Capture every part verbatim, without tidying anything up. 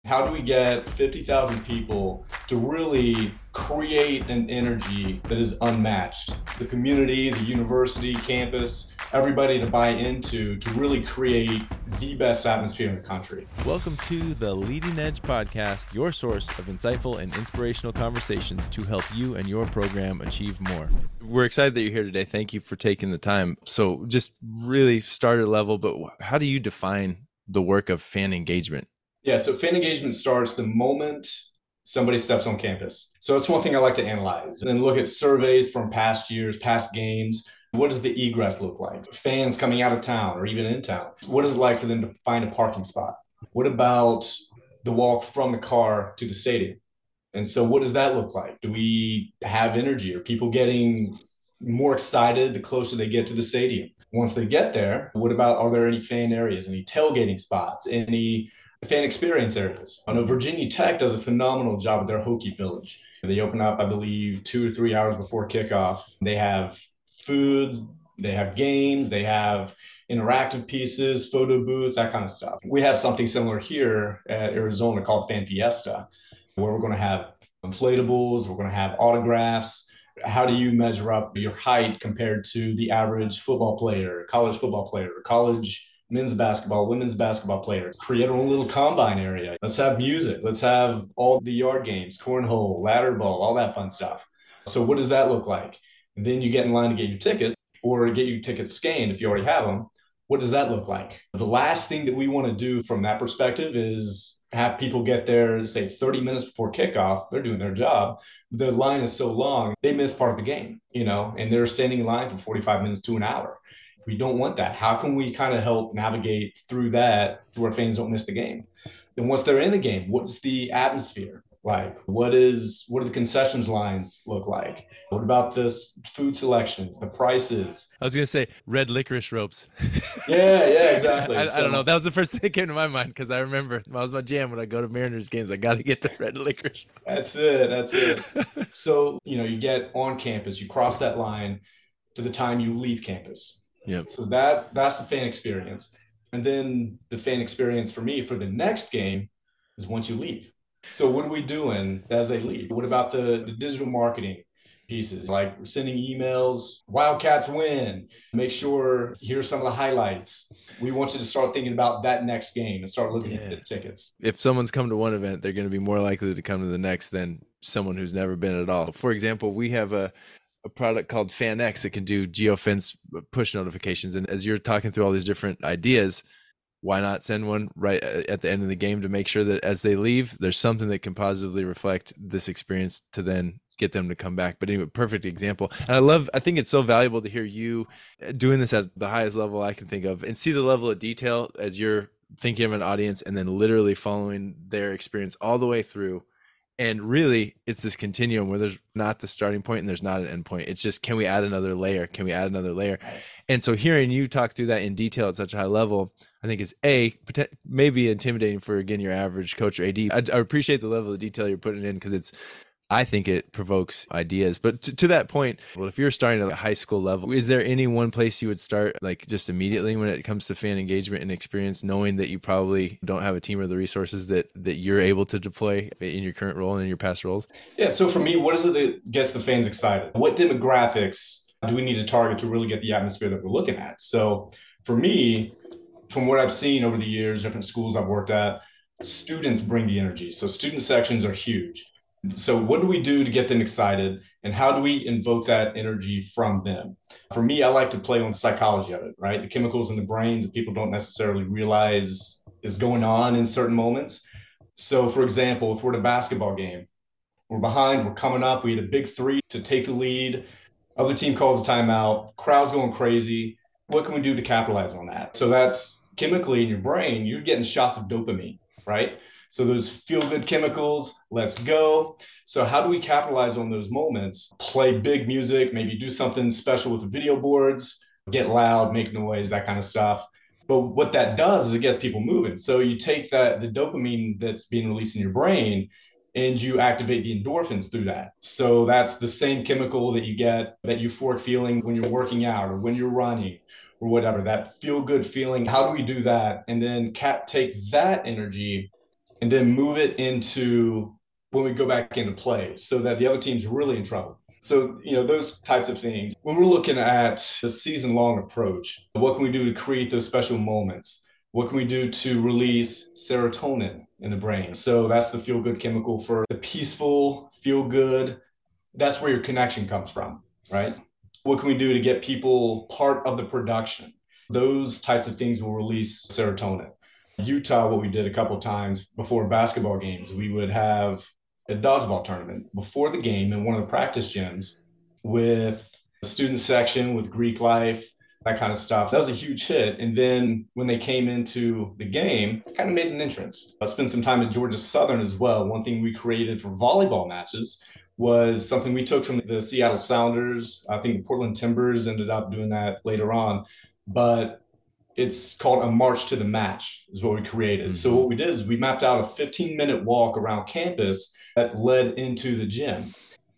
How do we get fifty thousand people to really create an energy that is unmatched? The community, the university, campus, everybody to buy into to really create the best atmosphere in the country. Welcome to the Leading Edge Podcast, your source of insightful and inspirational conversations to help you and your program achieve more. We're excited that you're here today. Thank you for taking the time. So just really starter level, but how do you define the work of fan engagement? Yeah, so fan engagement starts the moment somebody steps on campus. So that's one thing I like to analyze and then look at surveys from past years, past games. What does the egress look like? Fans coming out of town or even in town. What is it like for them to find a parking spot? What about the walk from the car to the stadium? And so what does that look like? Do we have energy? Are people getting more excited the closer they get to the stadium? Once they get there, what about, are there any fan areas, any tailgating spots, any fan experience areas? I know Virginia Tech does a phenomenal job at their Hokie Village. They open up, I believe, two or three hours before kickoff. They have food, they have games, they have interactive pieces, photo booth, that kind of stuff. We have something similar here at Arizona called Fan Fiesta, where we're going to have inflatables, we're going to have autographs. How do you measure up your height compared to the average football player, college football player, college men's basketball, women's basketball players? Create our own little combine area. Let's have music. Let's have all the yard games, cornhole, ladder ball, all that fun stuff. So what does that look like? And then you get in line to get your ticket or get your tickets scanned if you already have them. What does that look like? The last thing that we want to do from that perspective is have people get there, say thirty minutes before kickoff. They're doing their job. The line is so long, they miss part of the game, you know, and they're standing in line for forty-five minutes to an hour. We don't want that. How can we kind of help navigate through that to where fans don't miss the game? And once they're in the game, what's the atmosphere like? What is what do the concessions lines look like? What about this food selections, the prices? I was going to say red licorice ropes. Yeah, yeah, exactly. I, so, I don't know. That was the first thing that came to my mind because I remember that was my jam when I go to Mariners games. I got to get the red licorice. That's it. That's it. So, you know, you get on campus, you cross that line to the time you leave campus. Yep. So that that's the fan experience. And then the fan experience for me for the next game is once you leave. So what are we doing as they leave? What about the, the digital marketing pieces? Like sending emails, Wildcats win, make sure, here's some of the highlights. We want you to start thinking about that next game and start looking Yeah. at the tickets. If someone's come to one event, they're going to be more likely to come to the next than someone who's never been at all. For example, we have a a product called FanX that can do geofence push notifications. And as you're talking through all these different ideas, why not send one right at the end of the game to make sure that as they leave, there's something that can positively reflect this experience to then get them to come back. But anyway, perfect example. And I love, I think it's so valuable to hear you doing this at the highest level I can think of and see the level of detail as you're thinking of an audience and then literally following their experience all the way through. And really, it's this continuum where there's not the starting point and there's not an end point. It's just, can we add another layer? Can we add another layer? And so hearing you talk through that in detail at such a high level, I think is A, maybe intimidating for, again, your average coach or A D. I, I appreciate the level of detail you're putting in because it's, I think it provokes ideas. But to, to that point, well, if you're starting at a high school level, is there any one place you would start like just immediately when it comes to fan engagement and experience, knowing that you probably don't have a team or the resources that, that you're able to deploy in your current role and in your past roles? Yeah. So for me, what is it that gets the fans excited? What demographics do we need to target to really get the atmosphere that we're looking at? So for me, from what I've seen over the years, different schools I've worked at, students bring the energy. So student sections are huge. So what do we do to get them excited and how do we invoke that energy from them? For me, I like to play on the psychology of it, right? The chemicals in the brains that people don't necessarily realize is going on in certain moments. So for example, if we're at a basketball game, we're behind, we're coming up, we had a big three to take the lead, other team calls a timeout, crowd's going crazy. What can we do to capitalize on that? So that's chemically in your brain, you're getting shots of dopamine, right? So those feel-good chemicals, let's go. So how do we capitalize on those moments? Play big music, maybe do something special with the video boards, get loud, make noise, that kind of stuff. But what that does is it gets people moving. So you take that, the dopamine that's being released in your brain, and you activate the endorphins through that. So that's the same chemical that you get, that euphoric feeling when you're working out or when you're running or whatever, that feel-good feeling. How do we do that? And then cap- take that energy and then move it into when we go back into play so that the other team's really in trouble. So, you know, those types of things. When we're looking at the season long approach, what can we do to create those special moments? What can we do to release serotonin in the brain? So that's the feel good chemical for the peaceful, feel good. That's where your connection comes from, right? What can we do to get people part of the production? Those types of things will release serotonin. Utah, what we did a couple of times before basketball games, we would have a dodgeball tournament before the game in one of the practice gyms with the student section, with Greek life, that kind of stuff. That was a huge hit. And then when they came into the game, kind of made an entrance. I spent some time at Georgia Southern as well. One thing we created for volleyball matches was something we took from the Seattle Sounders. I think the Portland Timbers ended up doing that later on. But it's called a march to the match is what we created. Mm-hmm. So what we did is we mapped out a fifteen minute walk around campus that led into the gym.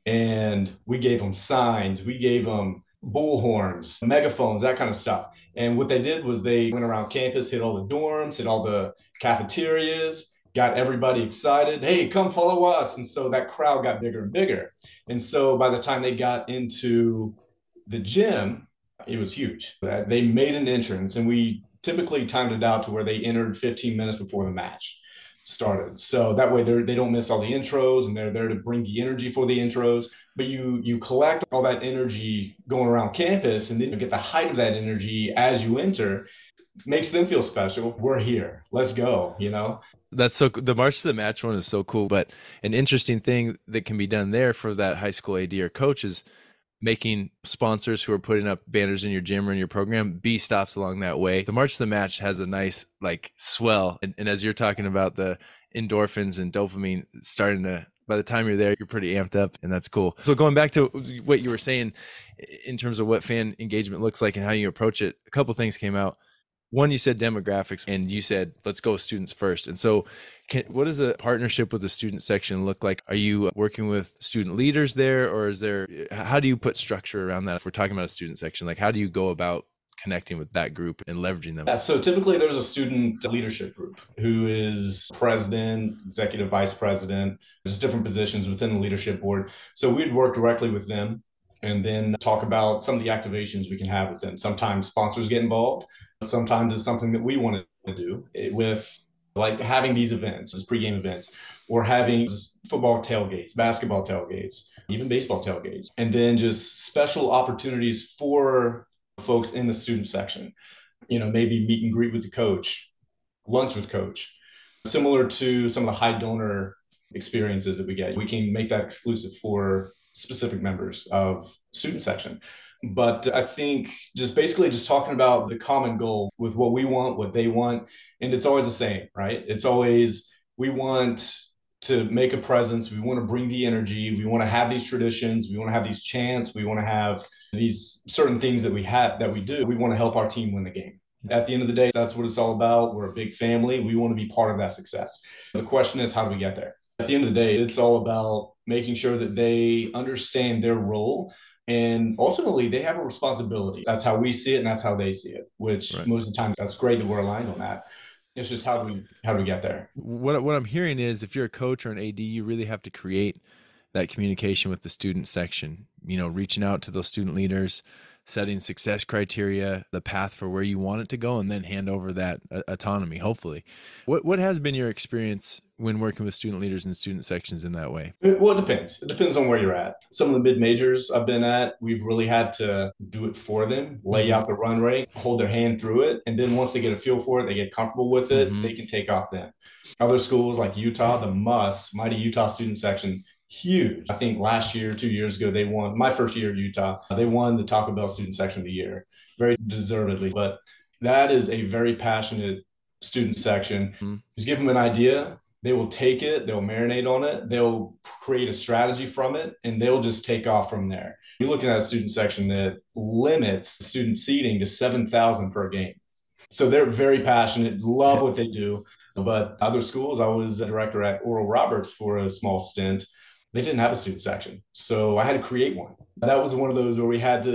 And we gave them signs, we gave them bullhorns, megaphones, that kind of stuff. And what they did was they went around campus, hit all the dorms, hit all the cafeterias, got everybody excited. Hey, come follow us. And so that crowd got bigger and bigger. And so by the time they got into the gym, it was huge. They made an entrance, and we typically timed it out to where they entered fifteen minutes before the match started. So that way they don't miss all the intros, and they're there to bring the energy for the intros. But you you collect all that energy going around campus, and then you get the height of that energy as you enter. Makes them feel special. We're here. Let's go, you know? That's so the March to the Match one is so cool. But an interesting thing that can be done there for that high school A D or coach is making sponsors who are putting up banners in your gym or in your program be stops along that way. The March to the Match has a nice like swell. And, and as you're talking about the endorphins and dopamine starting to, by the time you're there, you're pretty amped up, and that's cool. So going back to what you were saying in terms of what fan engagement looks like and how you approach it, a couple things came out. One, you said demographics, and you said, let's go students first. And so can, what does a partnership with the student section look like? Are you working with student leaders there, or is there, how do you put structure around that? If we're talking about a student section, like how do you go about connecting with that group and leveraging them? Yeah, so typically there's a student leadership group who is president, executive vice president, there's different positions within the leadership board. So we'd work directly with them and then talk about some of the activations we can have with them. Sometimes sponsors get involved. Sometimes it's something that we want to do with, like having these events, these pregame events, or having football tailgates, basketball tailgates, even baseball tailgates, and then just special opportunities for folks in the student section. You know, maybe meet and greet with the coach, lunch with coach, similar to some of the high donor experiences that we get. We can make that exclusive for specific members of student section. But I think just basically just talking about the common goal with what we want, what they want. And it's always the same, right? It's always, we want to make a presence. We want to bring the energy. We want to have these traditions. We want to have these chants. We want to have these certain things that we have, that we do. We want to help our team win the game. At the end of the day, that's what it's all about. We're a big family. We want to be part of that success. The question is, how do we get there? At the end of the day, it's all about making sure that they understand their role. And ultimately, they have a responsibility. That's how we see it, and that's how they see it, which right. Most of the time, that's great that we're aligned on that. It's just how do we how do we get there? What what I'm hearing is if you're a coach or an A D, you really have to create that communication with the student section, you know, reaching out to those student leaders, setting success criteria, the path for where you want it to go, and then hand over that uh, autonomy, hopefully. What what has been your experience when working with student leaders and student sections in that way? Well, it depends. It depends on where you're at. Some of the mid-majors I've been at, we've really had to do it for them, lay mm-hmm. out the run rate, hold their hand through it. And then once they get a feel for it, they get comfortable with it, mm-hmm. they can take off then. Other schools like Utah, the M U S, Mighty Utah Student Section, huge. I think last year, two years ago, they won, my first year at Utah, they won the Taco Bell Student Section of the Year, very deservedly. But that is a very passionate student section. Mm-hmm. Just give them an idea. They will take it, they'll marinate on it, they'll create a strategy from it, and they'll just take off from there. You're looking at a student section that limits student seating to seven thousand per game. So they're very passionate, love what they do. But other schools, I was a director at Oral Roberts for a small stint. They didn't have a student section. So I had to create one. That was one of those where we had to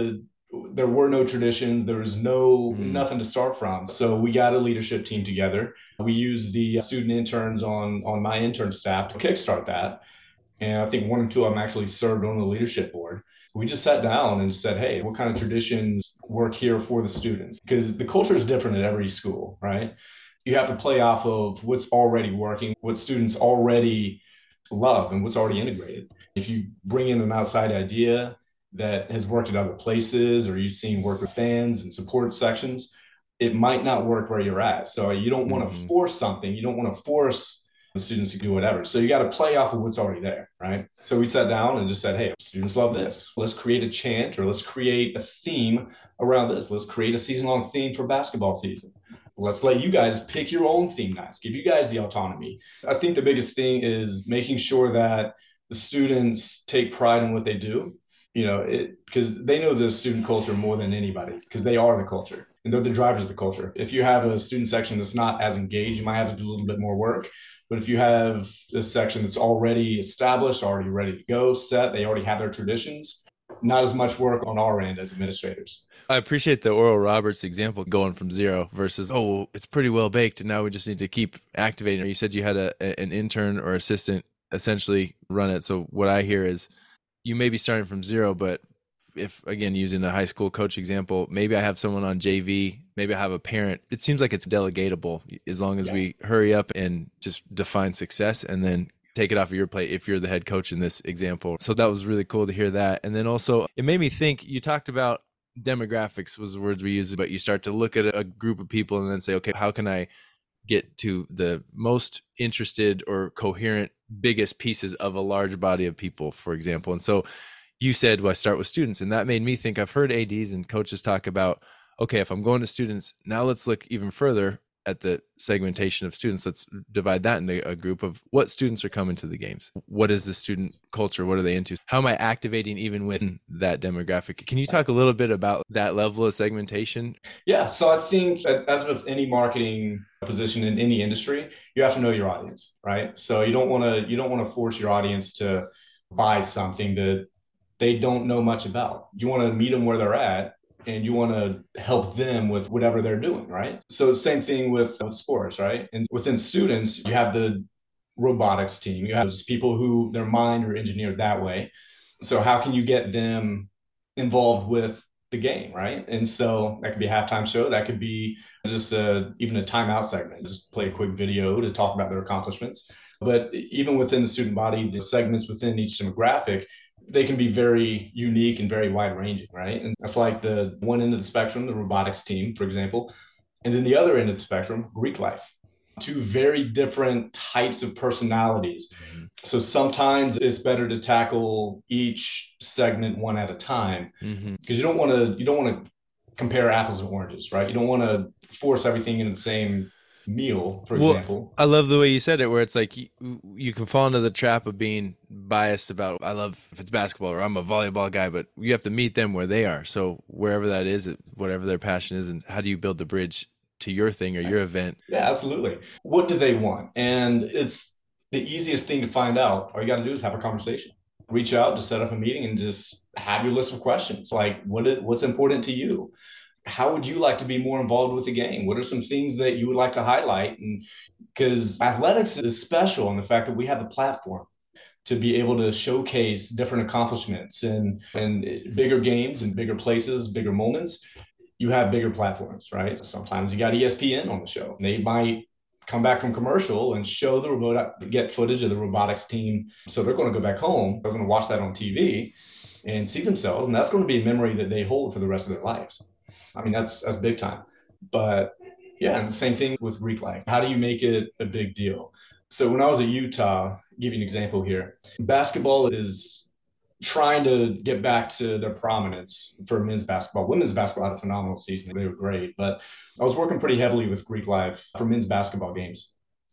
there were no traditions. There was no Mm. nothing to start from. So we got a leadership team together. We used the student interns on on my intern staff to kickstart that. And I think one or two of them actually served on the leadership board. We just sat down and said, hey, what kind of traditions work here for the students? Because the culture is different at every school, right? You have to play off of what's already working, what students already love, and what's already integrated. If you bring in an outside idea that has worked at other places, or you've seen work with fans and support sections, it might not work where you're at. So you don't want to Mm-hmm. force something. You don't want to force the students to do whatever. So you got to play off of what's already there, right? So we sat down and just said, hey, students love this. Let's create a chant, or let's create a theme around this. Let's create a season long theme for basketball season. Let's let you guys pick your own theme nights, give you guys the autonomy. I think the biggest thing is making sure that the students take pride in what they do, you know, it because they know the student culture more than anybody, because they are the culture and they're the drivers of the culture. If you have a student section that's not as engaged, you might have to do a little bit more work. But if you have a section that's already established, already ready to go, set, they already have their traditions, not as much work on our end as administrators. I appreciate the Oral Roberts example, going from zero versus, oh, it's pretty well baked and now we just need to keep activating. You said you had a, an intern or assistant essentially run it. So what I hear is you may be starting from zero, but if, again, using a high school coach example, maybe I have someone on J V, maybe I have a parent. It seems like it's delegatable as long as yeah. we hurry up and just define success and then take it off of your plate if you're the head coach in this example. So that was really cool to hear that. And then also it made me think, you talked about demographics was the words we used, but you start to look at a group of people and then say, okay, how can I get to the most interested or coherent, biggest pieces of a large body of people, for example? And so you said, well, I start with students. And that made me think, I've heard A Ds and coaches talk about, okay, if I'm going to students, now let's look even further at the segmentation of students. Let's divide that into a group of what students are coming to the games. What is the student culture? What are they into? How am I activating even within that demographic? Can you talk a little bit about that level of segmentation? Yeah. So I think, as with any marketing position in any industry, you have to know your audience, right? So you don't want to, you don't want to force your audience to buy something that they don't know much about. You want to meet them where they're at, and you want to help them with whatever they're doing, right? So same thing with, with sports, right? And within students, you have the robotics team. You have people who their mind are engineered that way. So how can you get them involved with the game, right? And so that could be a halftime show. That could be just a, even a timeout segment. Just play a quick video to talk about their accomplishments. But even within the student body, the segments within each demographic, they can be very unique and very wide ranging, right? And that's like the one end of the spectrum, the robotics team, for example. And then the other end of the spectrum, Greek life. Two very different types of personalities. Mm-hmm. So sometimes it's better to tackle each segment one at a time, because mm-hmm. you don't want to you don't want to compare apples and oranges, right? You don't want to force everything into the same meal, for well, example. I love the way you said it, where it's like you, you can fall into the trap of being biased about, I love if it's basketball or I'm a volleyball guy, but you have to meet them where they are. So wherever that is, whatever their passion is, and how do you build the bridge to your thing or your event? Yeah, absolutely. What do they want? And it's the easiest thing to find out. All you got to do is have a conversation. Reach out to set up a meeting and just have your list of questions. Like, what is, what's important to you? How would you like to be more involved with the game? What are some things that you would like to highlight? And because athletics is special in the fact that we have the platform to be able to showcase different accomplishments and, and bigger games and bigger places, bigger moments. You have bigger platforms, right? Sometimes you got E S P N on the show. They might come back from commercial and show the robot, get footage of the robotics team. So they're going to go back home. They're going to watch that on T V and see themselves. And that's going to be a memory that they hold for the rest of their lives. I mean, that's that's big time. But yeah, and the same thing with Greek life. How do you make it a big deal? So when I was at Utah, I'll give you an example here. Basketball is trying to get back to their prominence for men's basketball. Women's basketball had a phenomenal season. They were great. But I was working pretty heavily with Greek life for men's basketball games.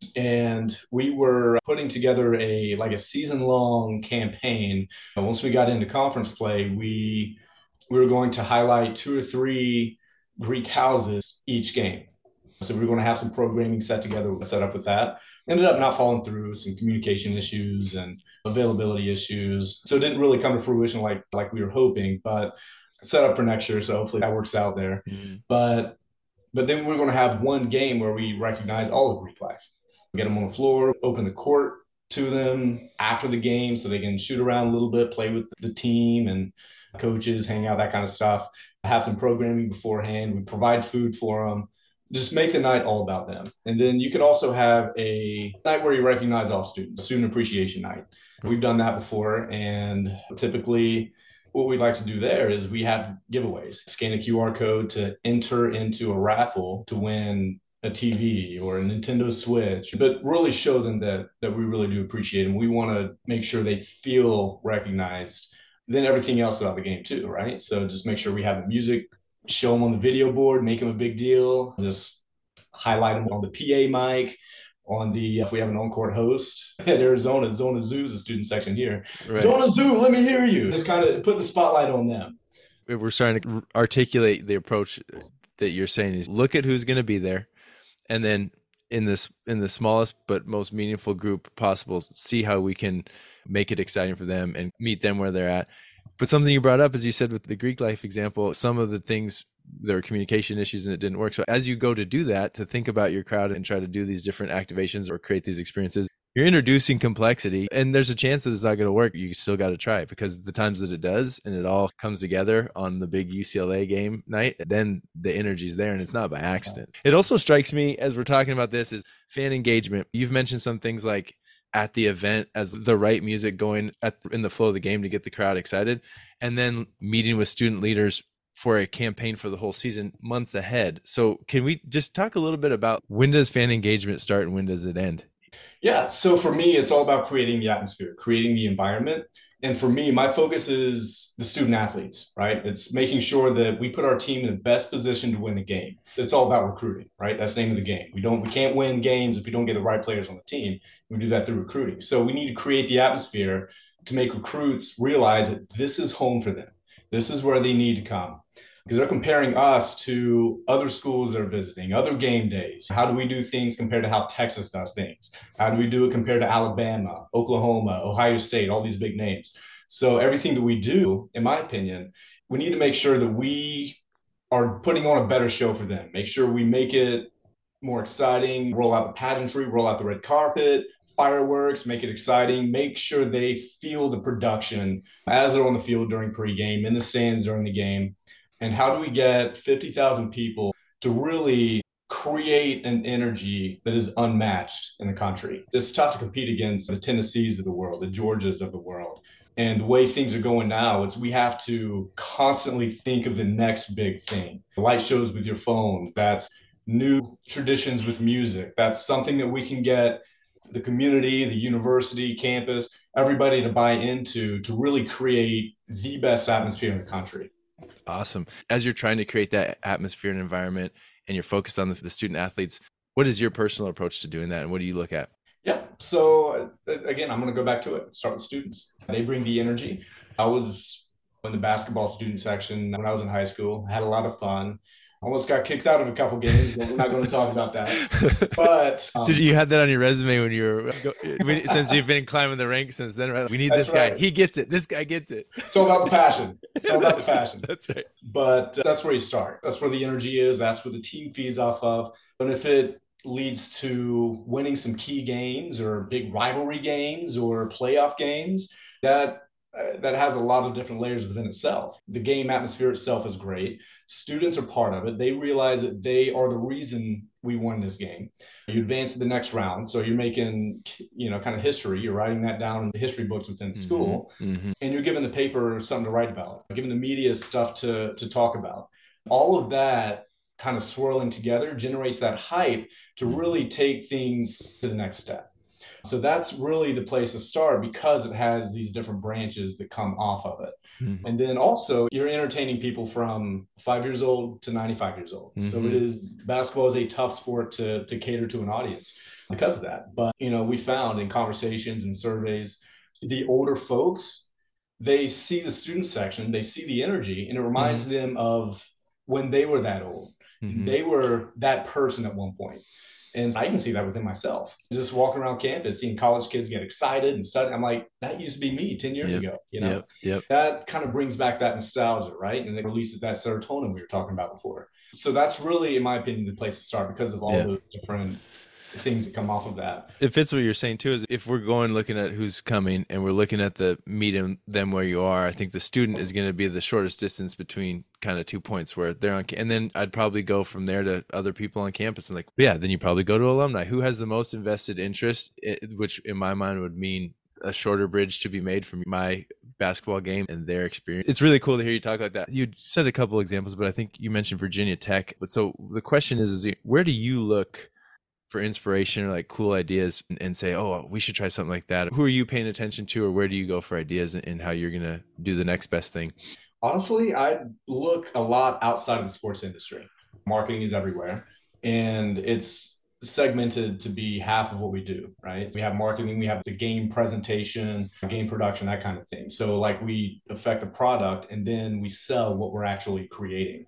And we were putting together a like a season-long campaign. And once we got into conference play, we we were going to highlight two or three Greek houses each game. So we were going to have some programming set together, set up with that. Ended up not falling through, some communication issues and availability issues. So it didn't really come to fruition like, like we were hoping. But set up for next year. So hopefully that works out there. Mhm. But but then we're going to have one game where we recognize all of Greek life. We get them on the floor, open the court to them after the game so they can shoot around a little bit, play with the team and coaches, hang out, that kind of stuff. Have some programming beforehand. We provide food for them. Just make the night all about them. And then you could also have a night where you recognize all students, student appreciation night. We've done that before. And typically, what we like to do there is we have giveaways. Scan a Q R code to enter into a raffle to win a T V or a Nintendo Switch, but really show them that that we really do appreciate them. We want to make sure they feel recognized. Then everything else about the game too, right? So just make sure we have the music, show them on the video board, make them a big deal, just highlight them on the P A mic, on the, if we have an on-court host at Arizona, Zona Zoo is a student section here. Right. Zona Zoo, let me hear you. Just kind of put the spotlight on them. We're starting to articulate the approach that you're saying is look at who's going to be there. And then in this, in the smallest but most meaningful group possible, see how we can make it exciting for them and meet them where they're at. But something you brought up, as you said, with the Greek life example, some of the things, there were communication issues and it didn't work. So as you go to do that, to think about your crowd and try to do these different activations or create these experiences, you're introducing complexity and there's a chance that it's not going to work. You still got to try it, because the times that it does and it all comes together on the big U C L A game night, then the energy's there and it's not by accident. It also strikes me as we're talking about this is fan engagement. You've mentioned some things like at the event as the right music going at, in the flow of the game to get the crowd excited, and then meeting with student leaders for a campaign for the whole season months ahead. So can we just talk a little bit about when does fan engagement start and when does it end? Yeah. So for me, it's all about creating the atmosphere, creating the environment. And for me, my focus is the student athletes, right? It's making sure that we put our team in the best position to win the game. It's all about recruiting, right? That's the name of the game. We don't, we can't win games if we don't get the right players on the team. We do that through recruiting. So we need to create the atmosphere to make recruits realize that this is home for them. This is where they need to come, because they're comparing us to other schools they're visiting, other game days. How do we do things compared to how Texas does things? How do we do it compared to Alabama, Oklahoma, Ohio State, all these big names? So everything that we do, in my opinion, we need to make sure that we are putting on a better show for them. Make sure we make it more exciting, roll out the pageantry, roll out the red carpet, fireworks, make it exciting, make sure they feel the production as they're on the field during pregame, in the stands during the game. And how do we get fifty thousand people to really create an energy that is unmatched in the country? It's tough to compete against the Tennessees of the world, the Georgias of the world. And the way things are going now, it's we have to constantly think of the next big thing. Light shows with your phones, that's new traditions with music. That's something that we can get the community, the university, campus, everybody to buy into to really create the best atmosphere in the country. Awesome. As you're trying to create that atmosphere and environment and you're focused on the, the student athletes, what is your personal approach to doing that? And what do you look at? Yeah. So again, I'm going to go back to it. Start with students. They bring the energy. I was in the basketball student section when I was in high school. I had a lot of fun. Almost got kicked out of a couple games, but we're not going to talk about that. But um, did you have that on your resume when you were since you've been climbing the ranks since then? Right? We need this guy. Right. He gets it. This guy gets it. It's all about the passion. It's all about the passion. That's right. But uh, that's where you start. That's where the energy is. That's where the team feeds off of. And if it leads to winning some key games or big rivalry games or playoff games, that Uh, that has a lot of different layers within itself. The game atmosphere itself is great. Students are part of it. They realize that they are the reason we won this game. You advance to the next round. So you're making, you know, kind of history. You're writing that down in the history books within the school. Mm-hmm. And you're giving the paper something to write about, giving the media stuff to, to talk about. All of that kind of swirling together generates that hype to really take things to the next step. So that's really the place to start, because it has these different branches that come off of it. Mm-hmm. And then also you're entertaining people from five years old to ninety-five years old. Mm-hmm. So it is, basketball is a tough sport to, to cater to an audience because of that. But, you know, we found in conversations and surveys, the older folks, they see the student section, they see the energy, and it reminds mm-hmm. them of when they were that old. Mm-hmm. They were that person at one point. And I can see that within myself. Just walking around campus, seeing college kids get excited and studying. I'm like, that used to be me ten years Yep. ago, you know? Yep. Yep. That kind of brings back that nostalgia, right? And it releases that serotonin we were talking about before. So that's really, in my opinion, the place to start because of all Yeah. those different things that come off of that. It fits what you're saying too, is if we're going looking at who's coming and we're looking at the meeting them where you are, I think the student is going to be the shortest distance between kind of two points where they're on, and then I'd probably go from there to other people on campus and like, yeah, then you probably go to alumni who has the most invested interest, which in my mind would mean a shorter bridge to be made from my basketball game and their experience. It's really cool to hear you talk like that. You said a couple examples, but I think you mentioned Virginia Tech. But so the question is, is where do you look for inspiration or like cool ideas and, and say, oh, we should try something like that? Who are you paying attention to, or where do you go for ideas and, and how you're going to do the next best thing? Honestly, I look a lot outside of the sports industry. Marketing is everywhere, and it's segmented to be half of what we do, right? We have marketing, we have the game presentation, game production, that kind of thing. So like we affect the product and then we sell what we're actually creating.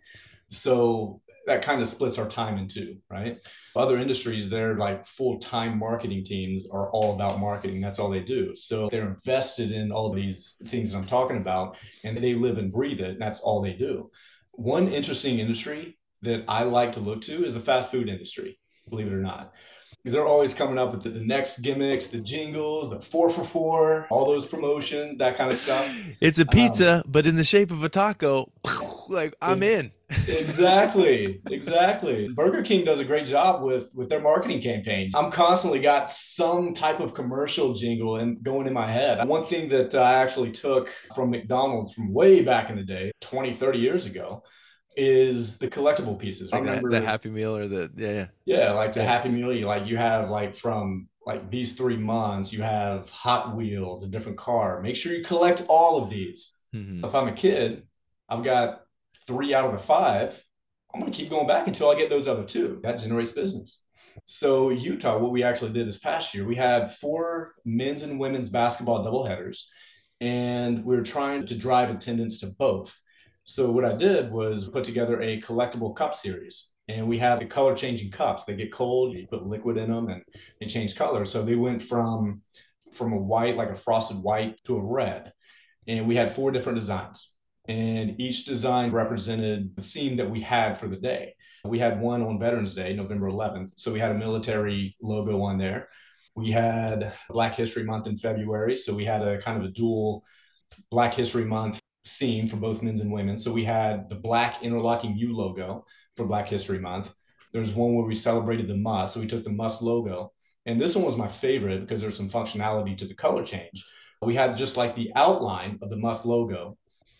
So that kind of splits our time in two, right? Other industries, they're like full-time marketing teams are all about marketing. That's all they do. So they're invested in all these things that I'm talking about, and they live and breathe it. And that's all they do. One interesting industry that I like to look to is the fast food industry, believe it or not. Because they're always coming up with the, the next gimmicks, the jingles, the four for four, all those promotions, that kind of stuff. It's a pizza, um, but in the shape of a taco. Like, I'm in. Exactly, exactly. Burger King does a great job with with their marketing campaign. I'm constantly got some type of commercial jingle and going in my head. One thing that I actually took from McDonald's from way back in the day, twenty, thirty years ago, is the collectible pieces. Like I remember the Happy Meal or the, yeah, yeah. Yeah, like the yeah. Happy Meal, you like you have like from like these three months, you have Hot Wheels, a different car. Make sure you collect all of these. Mm-hmm. If I'm a kid, I've got three out of the five. I'm going to keep going back until I get those other two. That generates business. So Utah, what we actually did this past year, we had four men's and women's basketball doubleheaders, and we were trying to drive attendance to both. So what I did was put together a collectible cup series. And we have the color changing cups. They get cold, you put liquid in them and they change color. So they went from, from a white, like a frosted white, to a red. And we had four different designs. And each design represented the theme that we had for the day. We had one on Veterans Day, November eleventh. So we had a military logo on there. We had Black History Month in February. So we had a kind of a dual Black History Month theme for both men's and women's. So we had the Black Interlocking U logo for Black History Month. There's one where we celebrated the must. So we took the must logo. And this one was my favorite because there's some functionality to the color change. We had just like the outline of the must logo.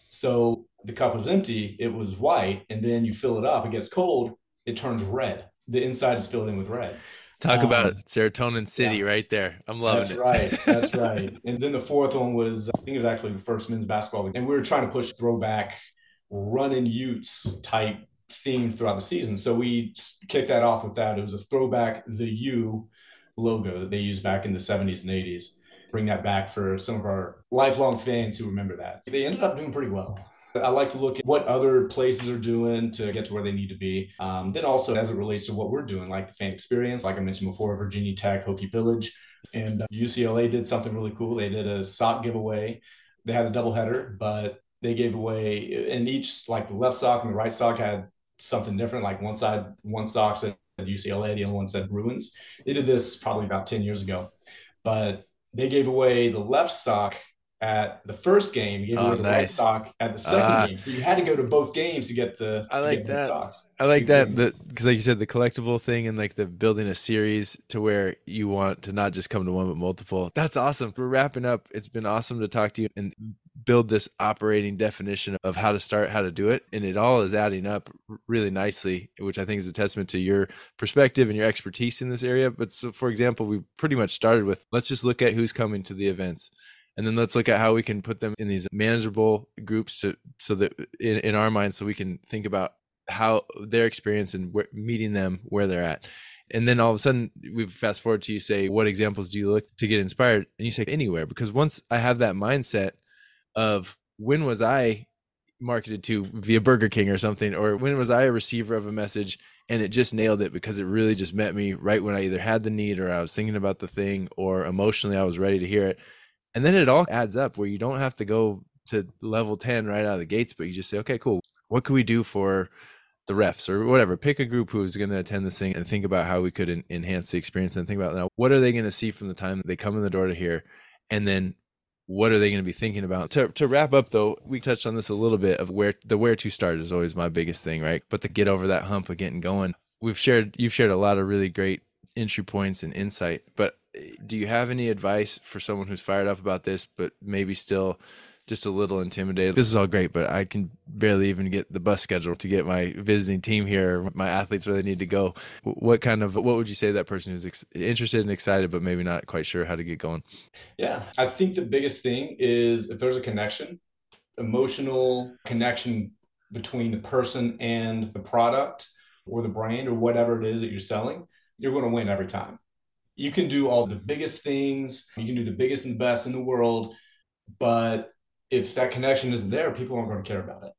So the cup was empty, it was white, and then you fill it up, it gets cold, it turns red. The inside is filled in with red. Talk um, about serotonin city, yeah. Right there. I'm loving that's it. Right. That's right. And then the fourth one was, I think it was actually the first men's basketball. And we were trying to push throwback running Utes type theme throughout the season. So we kicked that off with that. It was a throwback, the U logo that they used back in the seventies and eighties. Bring that back for some of our lifelong fans who remember that. They ended up doing pretty well. I like to look at what other places are doing to get to where they need to be. Um, then also as it relates to what we're doing, like the fan experience, like I mentioned before, Virginia Tech, Hokie Village, and uh, U C L A did something really cool. They did a sock giveaway. They had a doubleheader, but they gave away, and each, like the left sock and the right sock had something different. Like one side, one sock said U C L A, the other one said Bruins. They did this probably about ten years ago, but they gave away the left sock at the first game. You gave oh, away the nice. right sock at the second uh, game. So you had to go to both games to get the I like get that. Socks. I like that because like you said, the collectible thing and like the building a series to where you want to not just come to one but multiple. That's awesome. We're wrapping up. It's been awesome to talk to you and build this operating definition of how to start, how to do it. And it all is adding up really nicely, which I think is a testament to your perspective and your expertise in this area. But so, for example, we pretty much started with, let's just look at who's coming to the events. And then let's look at how we can put them in these manageable groups to, so that in, in our minds, so we can think about how their experience and where, meeting them where they're at. And then all of a sudden we fast forward to you say, what examples do you look to get inspired? And you say anywhere, because once I have that mindset of when was I marketed to via Burger King or something, or when was I a receiver of a message And it just nailed it because it really just met me right when I either had the need or I was thinking about the thing or emotionally I was ready to hear it. And then it all adds up where you don't have to go to level ten right out of the gates, but you just say, okay, cool. What can we do for the refs or whatever? Pick a group who's going to attend this thing and think about how we could en- enhance the experience and think about now, what are they going to see from the time they come in the door to here? And then what are they going to be thinking about? To to wrap up though, we touched on this a little bit of where the where to start is always my biggest thing, right? But to get over that hump of getting going, we've shared, you've shared a lot of really great entry points and insight, but do you have any advice for someone who's fired up about this, but maybe still just a little intimidated? This is all great, but I can barely even get the bus schedule to get my visiting team here, my athletes where they need to go. What kind of, what would you say to that person who's ex- interested and excited, but maybe not quite sure how to get going? Yeah, I think the biggest thing is if there's a connection, emotional connection between the person and the product or the brand or whatever it is that you're selling, you're going to win every time. You can do all the biggest things, you can do the biggest and best in the world, but if that connection isn't there, people aren't going to care about it.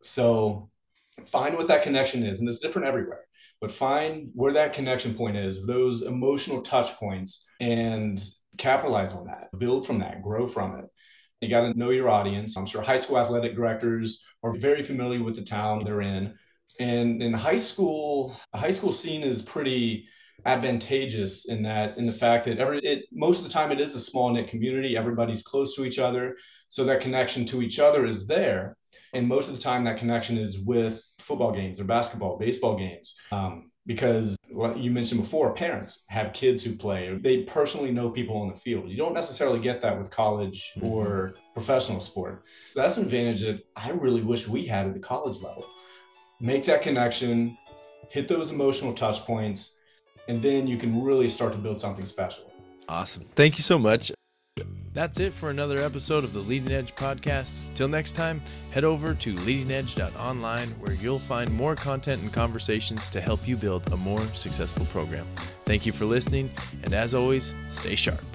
So find what that connection is, and it's different everywhere, but find where that connection point is, those emotional touch points, and capitalize on that, build from that, grow from it. You got to know your audience. I'm sure high school athletic directors are very familiar with the town they're in. And in high school, the high school scene is pretty advantageous in that, in the fact that every it most of the time it is a small knit community. Everybody's close to each other, so that connection to each other is there. And most of the time, that connection is with football games or basketball, baseball games, um, because what you mentioned before, parents have kids who play, or they personally know people on the field. You don't necessarily get that with college or professional sport. So that's an advantage that I really wish we had at the college level. Make that connection, hit those emotional touch points, and then you can really start to build something special. Awesome. Thank you so much. That's it for another episode of the Leading Edge podcast. Till next time, head over to leading edge dot online where you'll find more content and conversations to help you build a more successful program. Thank you for listening, and as always, stay sharp.